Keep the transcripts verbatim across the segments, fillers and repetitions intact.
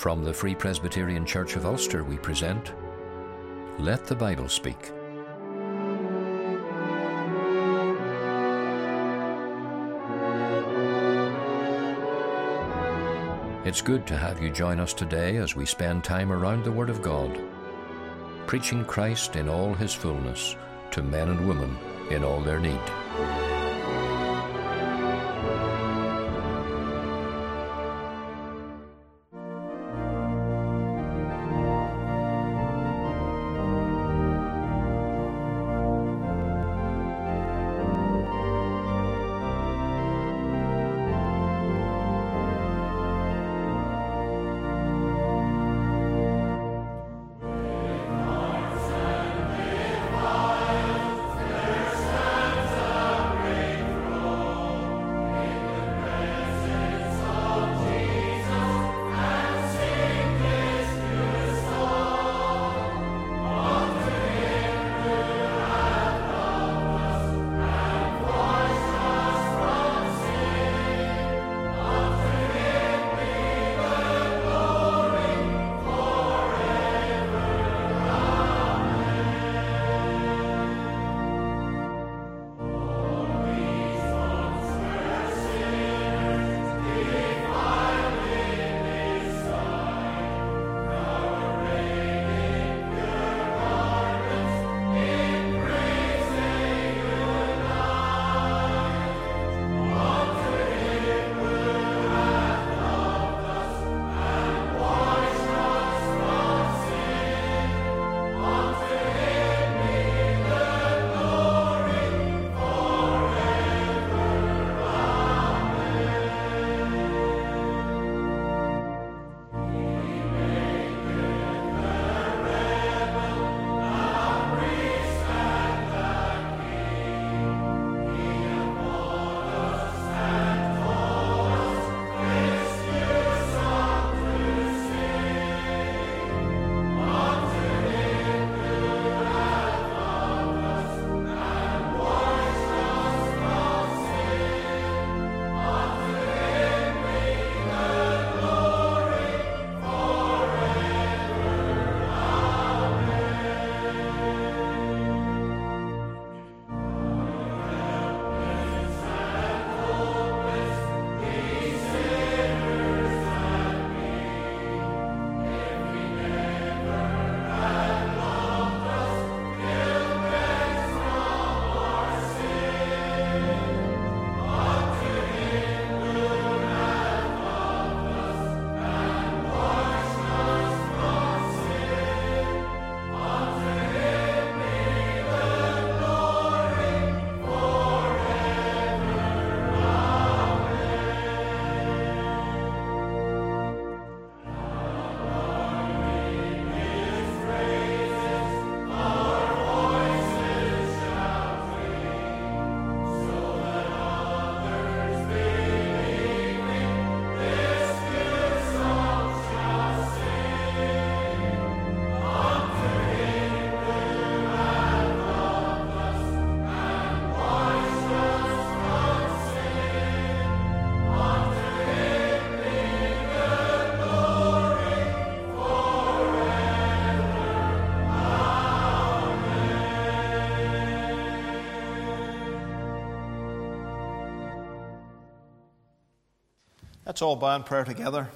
From the Free Presbyterian Church of Ulster we present Let the Bible Speak. It's good to have you join us today as we spend time around the Word of God, preaching Christ in all His fullness to men and women in all their need. Let's all bow in prayer together.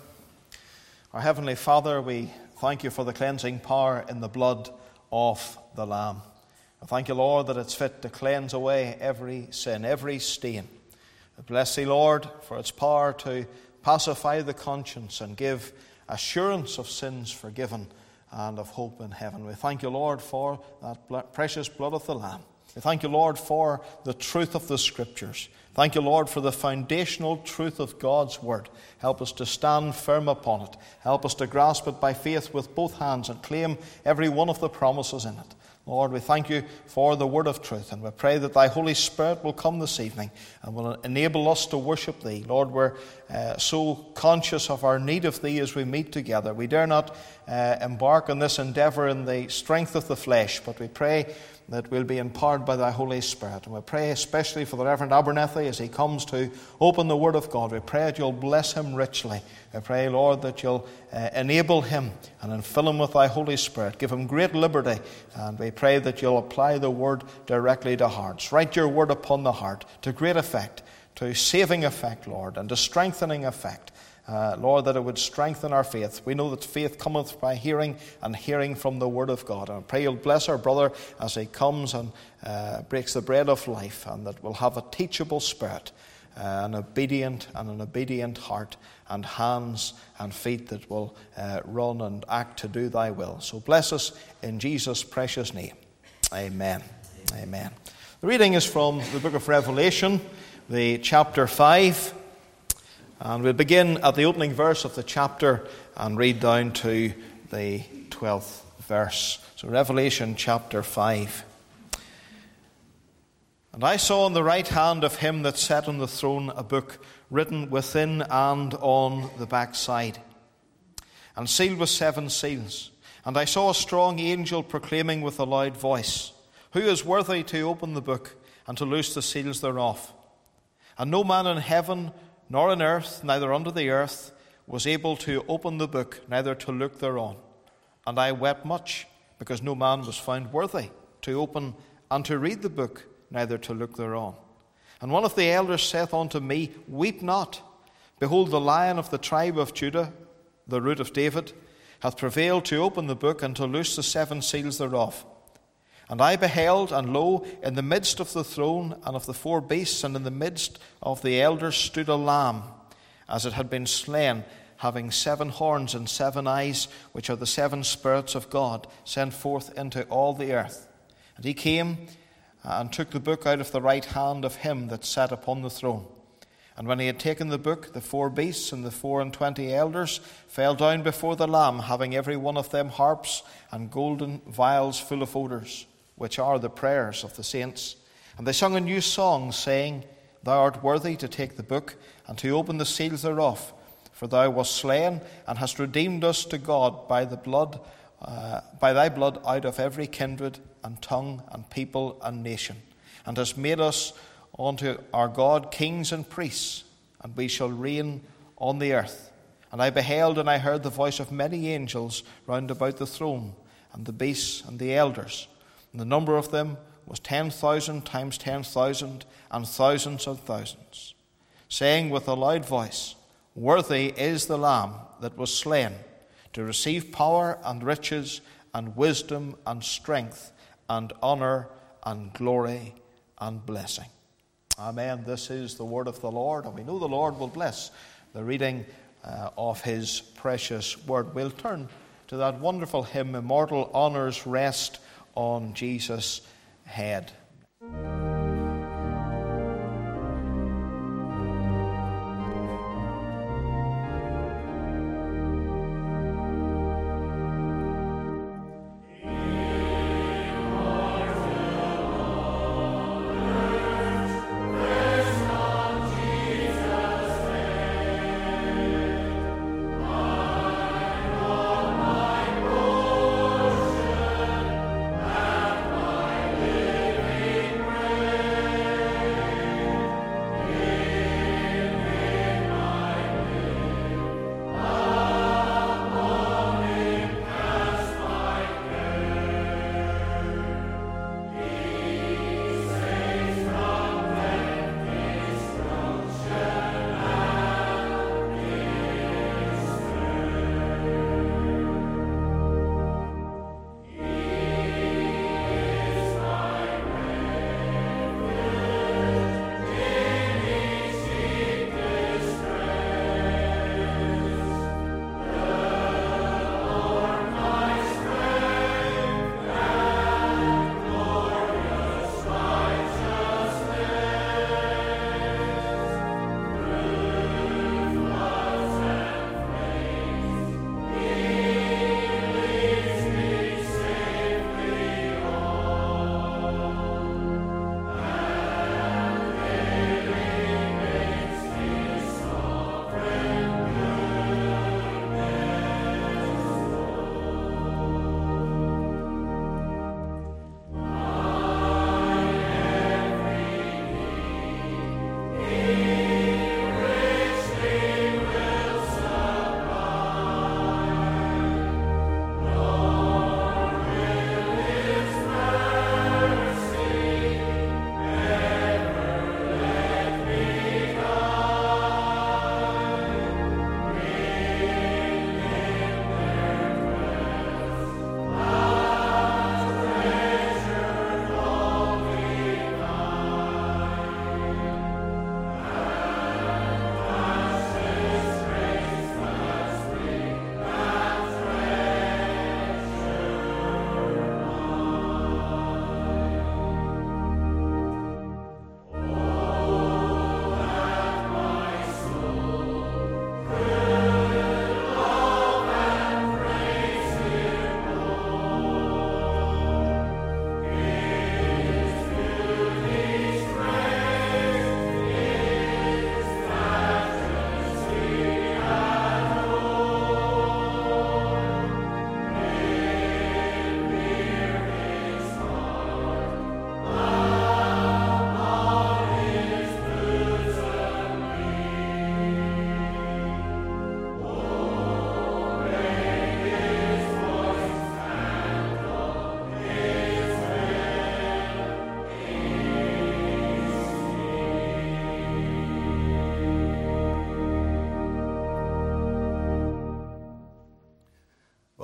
Our Heavenly Father, we thank you for the cleansing power in the blood of the Lamb. I thank you, Lord, that it's fit to cleanse away every sin, every stain. I bless thee, Lord, for its power to pacify the conscience and give assurance of sins forgiven and of hope in heaven. We thank you, Lord, for that precious blood of the Lamb. We thank you, Lord, for the truth of the Scriptures. Thank you, Lord, for the foundational truth of God's Word. Help us to stand firm upon it. Help us to grasp it by faith with both hands and claim every one of the promises in it. Lord, we thank you for the word of truth, and we pray that thy Holy Spirit will come this evening and will enable us to worship thee. Lord, we're uh, so conscious of our need of thee as we meet together. We dare not uh, embark on this endeavour in the strength of the flesh, but we pray that we'll be empowered by thy Holy Spirit. And we pray especially for the Reverend Abernethy as he comes to open the Word of God. We pray that you'll bless him richly. I pray, Lord, that you'll uh, enable him and then fill him with thy Holy Spirit. Give him great liberty, and we pray that you'll apply the Word directly to hearts. Write your Word upon the heart to great effect, to saving effect, Lord, and to strengthening effect. Uh, Lord, that it would strengthen our faith. We know that faith cometh by hearing, and hearing from the Word of God. And I pray you'll bless our brother as he comes and uh, breaks the bread of life, and that we'll have a teachable spirit, uh, an obedient and an obedient heart, and hands and feet that will uh, run and act to do thy will. So bless us in Jesus' precious name. Amen. Amen. The reading is from the book of Revelation, the chapter five. And we'll begin at the opening verse of the chapter and read down to the twelfth verse. So Revelation chapter five. And I saw in the right hand of him that sat on the throne a book written within and on the backside, and sealed with seven seals. And I saw a strong angel proclaiming with a loud voice, Who is worthy to open the book and to loose the seals thereof? And no man in heaven, nor on earth, neither under the earth, was able to open the book, neither to look thereon. And I wept much, because no man was found worthy to open and to read the book, neither to look thereon. And one of the elders saith unto me, Weep not. Behold, the Lion of the tribe of Judah, the root of David, hath prevailed to open the book and to loose the seven seals thereof. And I beheld, and lo, in the midst of the throne and of the four beasts, and in the midst of the elders, stood a lamb, as it had been slain, having seven horns and seven eyes, which are the seven spirits of God, sent forth into all the earth. And he came and took the book out of the right hand of him that sat upon the throne. And when he had taken the book, the four beasts and the four and twenty elders fell down before the Lamb, having every one of them harps and golden vials full of odours, which are the prayers of the saints. And they sung a new song, saying, Thou art worthy to take the book and to open the seals thereof, for thou wast slain and hast redeemed us to God by the blood, uh, by thy blood out of every kindred and tongue and people and nation, and hast made us unto our God kings and priests, and we shall reign on the earth. And I beheld and I heard the voice of many angels round about the throne, and the beasts and the elders. And the number of them was ten thousand times ten thousand, and thousands of thousands, saying with a loud voice, Worthy is the Lamb that was slain, to receive power and riches and wisdom and strength and honour and glory and blessing. Amen. This is the word of the Lord, and we know the Lord will bless the reading uh, of his precious word. We'll turn to that wonderful hymn, Immortal Honours Rest on Jesus' Head.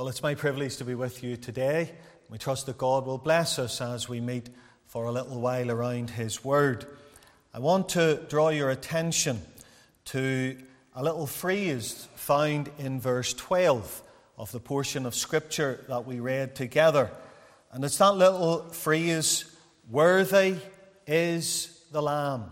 Well, it's my privilege to be with you today. We trust that God will bless us as we meet for a little while around His Word. I want to draw your attention to a little phrase found in verse twelve of the portion of Scripture that we read together. And it's that little phrase, "Worthy is the Lamb."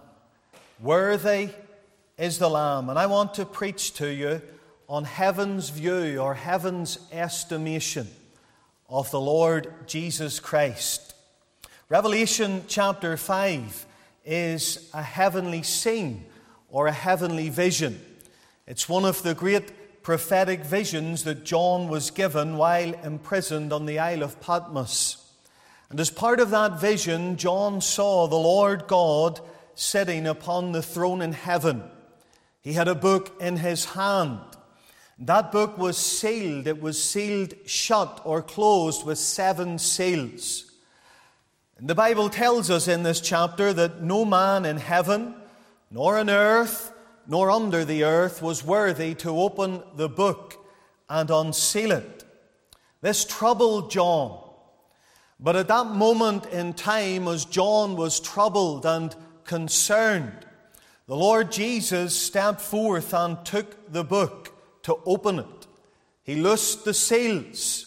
Worthy is the Lamb. And I want to preach to you on heaven's view or heaven's estimation of the Lord Jesus Christ. Revelation chapter five is a heavenly scene or a heavenly vision. It's one of the great prophetic visions that John was given while imprisoned on the Isle of Patmos. And as part of that vision, John saw the Lord God sitting upon the throne in heaven. He had a book in his hand. That book was sealed. It was sealed shut or closed with seven seals. And the Bible tells us in this chapter that no man in heaven, nor on earth, nor under the earth was worthy to open the book and unseal it. This troubled John. But at that moment in time, as John was troubled and concerned, the Lord Jesus stepped forth and took the book to open it. He loosed the seals.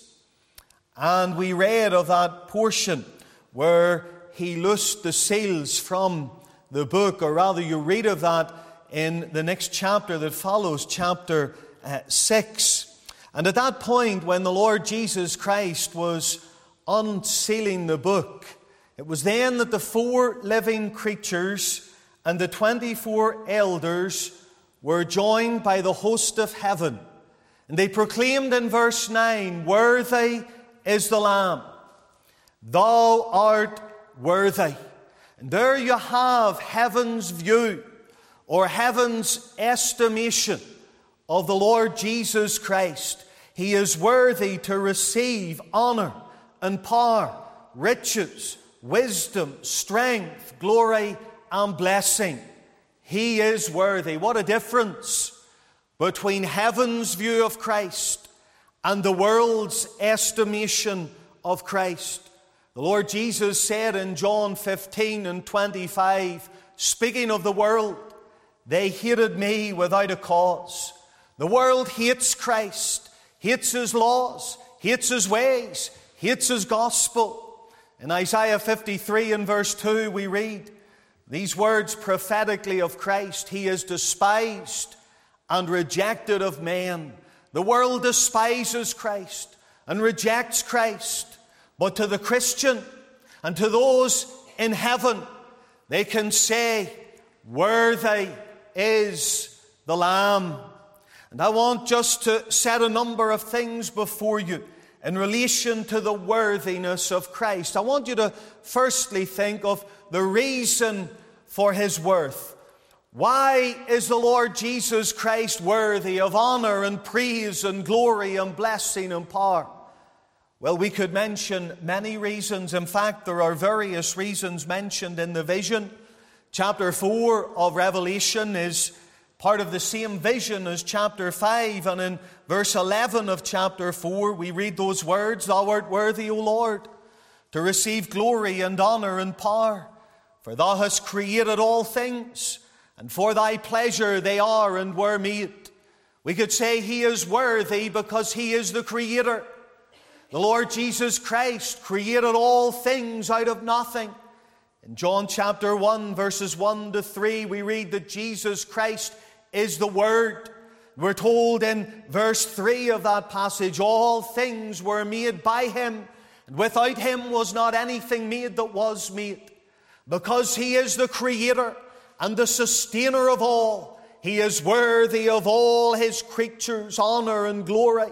And we read of that portion where he loosed the seals from the book, or rather you read of that in the next chapter that follows, chapter uh, six. And at that point, when the Lord Jesus Christ was unsealing the book, it was then that the four living creatures and the twenty-four elders were joined by the host of heaven. And they proclaimed in verse nine, "Worthy is the Lamb. Thou art worthy." And there you have heaven's view or heaven's estimation of the Lord Jesus Christ. He is worthy to receive honor and power, riches, wisdom, strength, glory, and blessing. He is worthy. What a difference between heaven's view of Christ and the world's estimation of Christ. The Lord Jesus said in John fifteen and twenty-five, speaking of the world, "They hated me without a cause." The world hates Christ, hates His laws, hates His ways, hates His gospel. In Isaiah fifty-three and verse two we read these words prophetically of Christ: "He is despised and rejected of men." The world despises Christ and rejects Christ. But to the Christian and to those in heaven, they can say, "Worthy is the Lamb." And I want just to set a number of things before you in relation to the worthiness of Christ. I want you to firstly think of the reason for His worth. Why is the Lord Jesus Christ worthy of honor and praise and glory and blessing and power? Well, we could mention many reasons. In fact, there are various reasons mentioned in the vision. Chapter four of Revelation is part of the same vision as chapter five. And in verse eleven of chapter four, we read those words, "Thou art worthy, O Lord, to receive glory and honor and power. For Thou hast created all things, and for Thy pleasure they are and were made." We could say He is worthy because He is the Creator. The Lord Jesus Christ created all things out of nothing. In John chapter one, verses one to three, we read that Jesus Christ is the Word. We're told in verse three of that passage, "All things were made by Him, and without Him was not anything made that was made." Because He is the Creator and the Sustainer of all, He is worthy of all His creatures' honor and glory.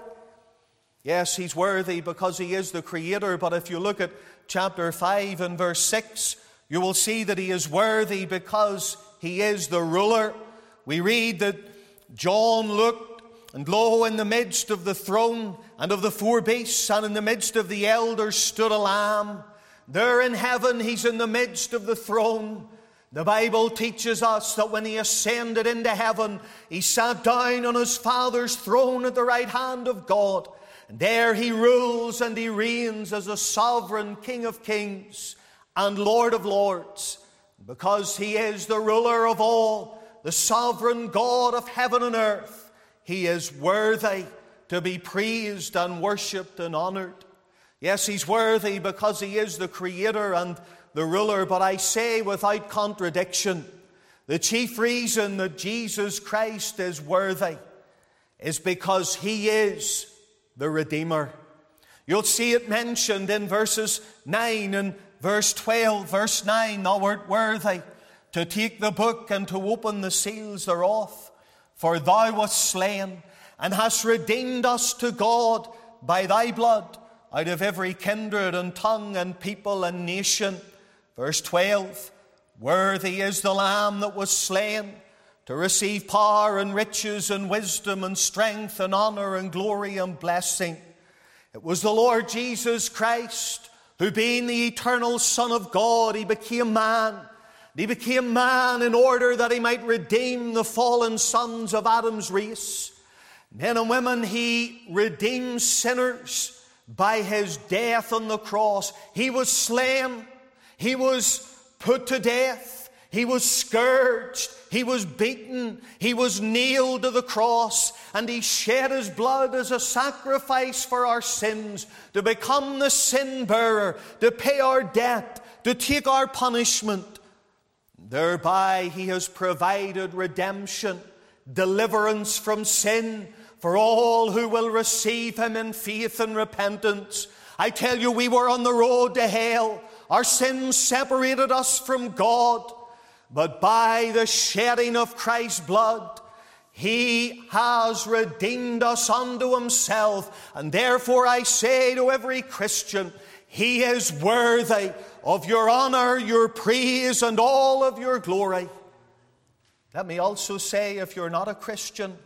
Yes, He's worthy because He is the Creator, but if you look at chapter five and verse six, you will see that He is worthy because He is the ruler. We read that John looked, and lo, in the midst of the throne and of the four beasts and in the midst of the elders stood a Lamb. There in heaven, He's in the midst of the throne. The Bible teaches us that when He ascended into heaven, He sat down on His Father's throne at the right hand of God. And there he rules and he reigns as a sovereign King of kings and Lord of lords. Because he is the ruler of all, the sovereign God of heaven and earth, he is worthy to be praised and worshipped and honored. Yes, he's worthy because he is the creator and the ruler, but I say without contradiction, the chief reason that Jesus Christ is worthy is because he is the Redeemer. You'll see it mentioned in verses nine and verse twelve. Verse nine, thou art worthy to take the book and to open the seals thereof. For thou wast slain and hast redeemed us to God by thy blood out of every kindred and tongue and people and nation. Verse twelve, worthy is the Lamb that was slain to receive power and riches and wisdom and strength and honor and glory and blessing. It was the Lord Jesus Christ who, being the eternal Son of God, he became man. He became man in order that he might redeem the fallen sons of Adam's race. Men and women, he redeemed sinners by his death on the cross. He was slain. He was put to death. He was scourged. He was beaten. He was nailed to the cross. And he shed his blood as a sacrifice for our sins, to become the sin bearer, to pay our debt, to take our punishment. Thereby he has provided redemption, deliverance from sin for all who will receive him in faith and repentance. I tell you, we were on the road to hell. Our sins separated us from God. But by the shedding of Christ's blood, he has redeemed us unto himself. And therefore I say to every Christian, he is worthy of your honor, your praise, and all of your glory. Let me also say, if you're not a Christian,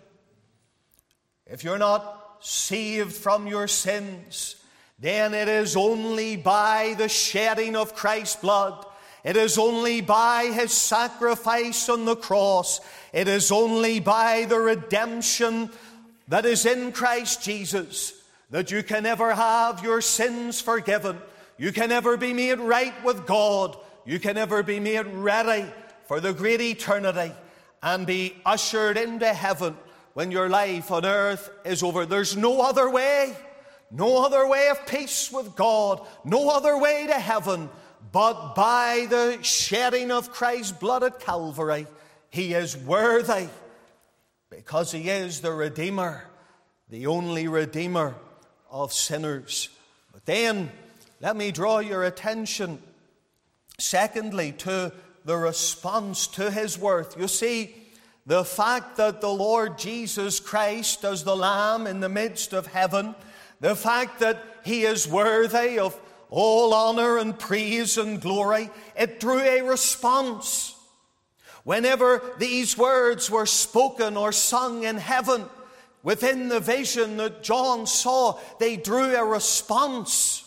if you're not saved from your sins, then it is only by the shedding of Christ's blood. It is only by his sacrifice on the cross. It is only by the redemption that is in Christ Jesus that you can ever have your sins forgiven. You can ever be made right with God. You can ever be made ready for the great eternity and be ushered into heaven when your life on earth is over. There's no other way, no other way of peace with God, no other way to heaven but by the shedding of Christ's blood at Calvary. He is worthy because he is the Redeemer, the only Redeemer of sinners. But then, let me draw your attention, secondly, to the response to his worth. You see, the fact that the Lord Jesus Christ, as the Lamb in the midst of heaven, the fact that he is worthy of all honor and praise and glory, it drew a response. Whenever these words were spoken or sung in heaven, within the vision that John saw, they drew a response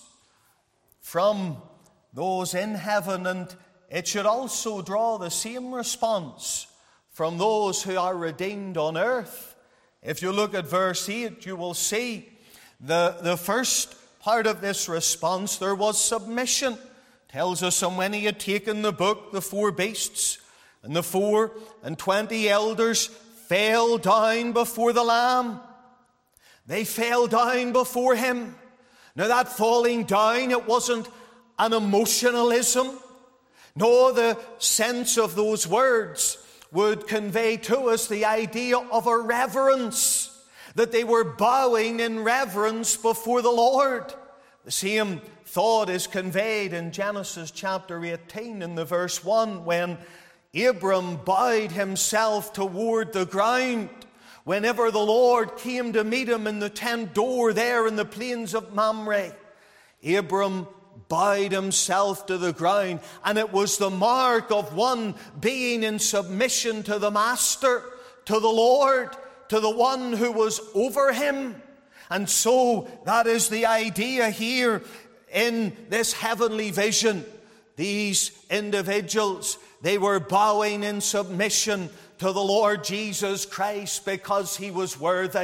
from those in heaven, and it should also draw the same response from those who are redeemed on earth. If you look at verse eight, you will see the, the first part of this response, there was submission. It tells us, and when he had taken the book, the four beasts and the four and twenty elders fell down before the Lamb. They fell down before him. Now that falling down, it wasn't an emotionalism. No, the sense of those words would convey to us the idea of a reverence, that they were bowing in reverence before the Lord. The same thought is conveyed in Genesis chapter eighteen in the verse one, when Abram bowed himself toward the ground whenever the Lord came to meet him in the tent door there in the plains of Mamre. Abram bowed himself to the ground, and it was the mark of one being in submission to the Master, to the Lord, to the one who was over him. And so that is the idea here in this heavenly vision. These individuals, they were bowing in submission to the Lord Jesus Christ because he was worthy.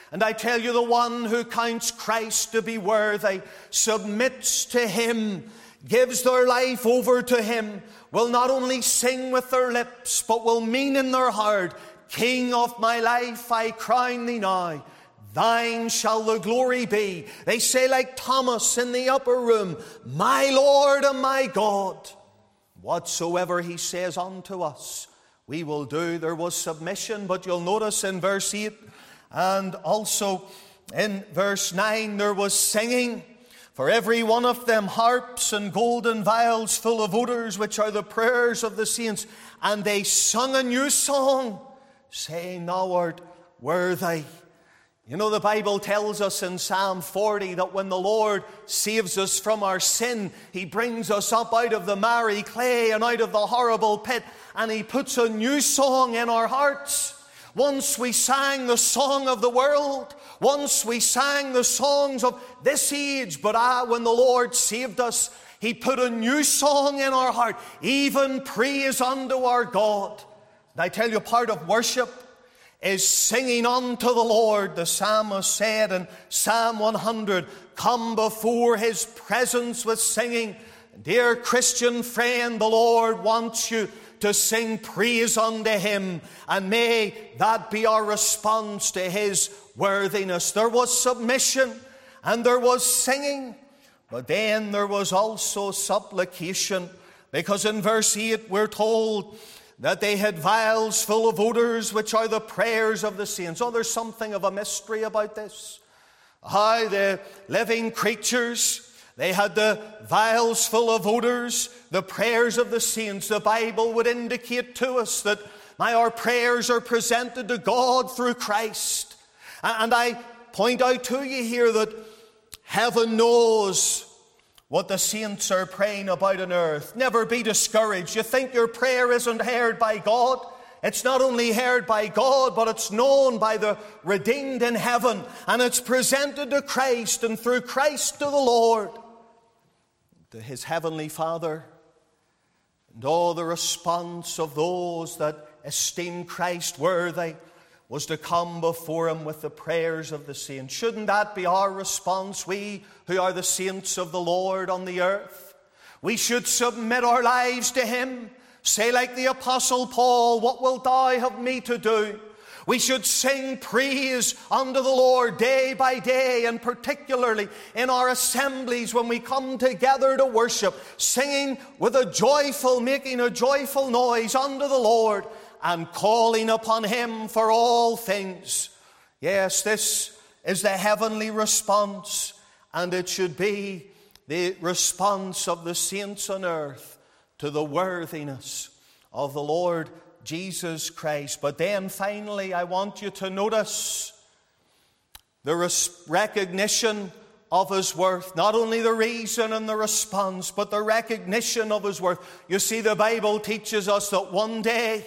And I tell you, the one who counts Christ to be worthy, submits to Him, gives their life over to Him, will not only sing with their lips, but will mean in their heart, King of my life, I crown thee now. Thine shall the glory be. They say like Thomas in the upper room, my Lord and my God. Whatsoever He says unto us, we will do. There was submission, but you'll notice in verse eight and also in verse nine there was singing. For every one of them harps and golden vials full of odors, which are the prayers of the saints. And they sung a new song, saying, Thou art worthy. You know, the Bible tells us in Psalm forty that when the Lord saves us from our sin, He brings us up out of the miry clay and out of the horrible pit, and He puts a new song in our hearts. Once we sang the song of the world, once we sang the songs of this age, but ah, when the Lord saved us, He put a new song in our heart, even praise unto our God. And I tell you, part of worship is singing unto the Lord. The psalmist said in Psalm one hundred, come before His presence with singing. Dear Christian friend, the Lord wants you to sing praise unto Him, and may that be our response to His worthiness. There was submission and there was singing, but then there was also supplication, because in verse eight we're told that they had vials full of odors, which are the prayers of the saints. Oh, there's something of a mystery about this. How the living creatures, they had the vials full of odors, the prayers of the saints. The Bible would indicate to us that now our prayers are presented to God through Christ. And I point out to you here that heaven knows what the saints are praying about on earth. Never be discouraged. You think your prayer isn't heard by God? It's not only heard by God, but it's known by the redeemed in heaven. And it's presented to Christ, and through Christ to the Lord, to His heavenly Father. And all the response of those that esteem Christ worthy was to come before Him with the prayers of the saints. Shouldn't that be our response, we who are the saints of the Lord on the earth? We should submit our lives to Him. Say like the Apostle Paul, what wilt thou have me to do? We should sing praise unto the Lord day by day, and particularly in our assemblies when we come together to worship, singing with a joyful, making a joyful noise unto the Lord, and calling upon Him for all things. Yes, this is the heavenly response, and it should be the response of the saints on earth to the worthiness of the Lord Jesus Christ. But then finally, I want you to notice the res- recognition of His worth. Not only the reason and the response, but the recognition of His worth. You see, the Bible teaches us that one day,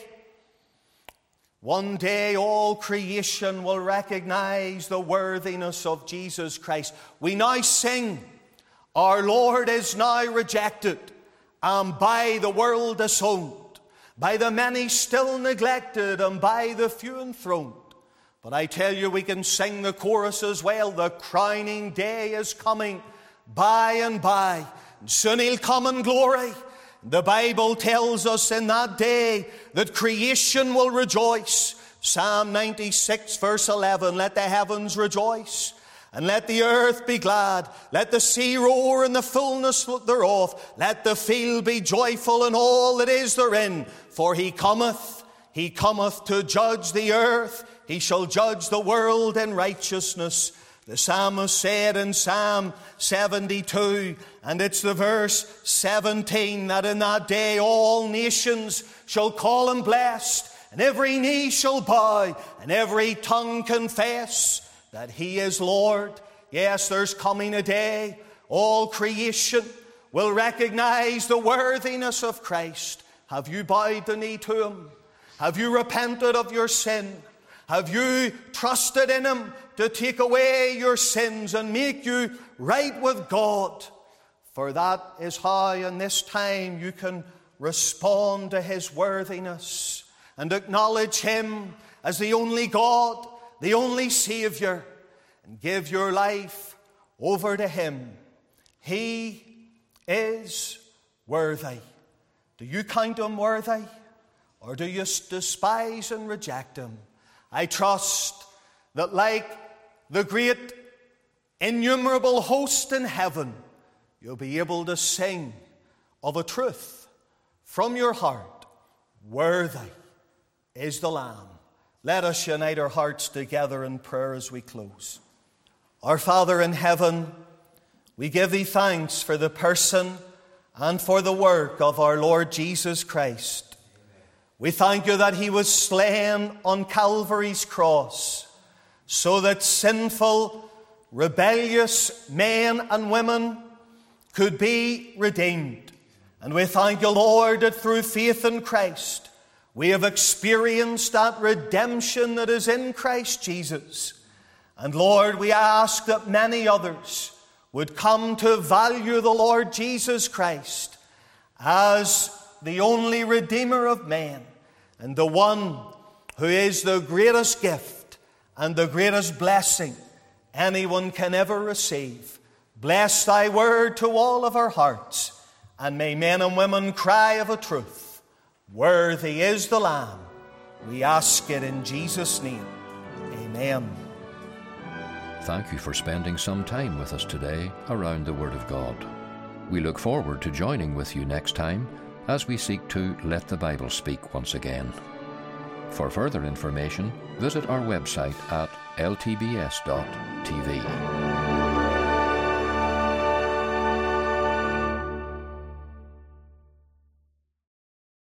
One day all creation will recognize the worthiness of Jesus Christ. We now sing, our Lord is now rejected, and by the world disowned, by the many still neglected, and by the few enthroned. But I tell you, we can sing the chorus as well. The crowning day is coming by and by, and soon He'll come in glory. The Bible tells us in that day that creation will rejoice. Psalm ninety-six verse eleven, let the heavens rejoice, and let the earth be glad. Let the sea roar in the fullness thereof. Let the field be joyful in all that is therein. For He cometh, He cometh to judge the earth. He shall judge the world in righteousness. The psalmist said in Psalm seventy-two, and it's the verse seventeen, that in that day all nations shall call Him blessed, and every knee shall bow, and every tongue confess that He is Lord. Yes, there's coming a day all creation will recognize the worthiness of Christ. Have you bowed the knee to Him? Have you repented of your sin? Have you trusted in Him to take away your sins and make you right with God? For that is how in this time you can respond to His worthiness and acknowledge Him as the only God, the only Savior, and give your life over to Him. He is worthy. Do you count Him worthy, or do you despise and reject Him? I trust that, like the great innumerable host in heaven, you'll be able to sing of a truth from your heart. Worthy is the Lamb. Let us unite our hearts together in prayer as we close. Our Father in heaven, we give Thee thanks for the person and for the work of our Lord Jesus Christ. We thank You that He was slain on Calvary's cross so that sinful, rebellious men and women could be redeemed. And we thank You, Lord, that through faith in Christ, we have experienced that redemption that is in Christ Jesus. And Lord, we ask that many others would come to value the Lord Jesus Christ as the only Redeemer of men and the one who is the greatest gift and the greatest blessing anyone can ever receive. Bless Thy word to all of our hearts, and may men and women cry of a truth, worthy is the Lamb. We ask it in Jesus' name. Amen. Thank you for spending some time with us today around the Word of God. We look forward to joining with you next time as we seek to let the Bible speak once again. For further information, visit our website at l t b s dot t v.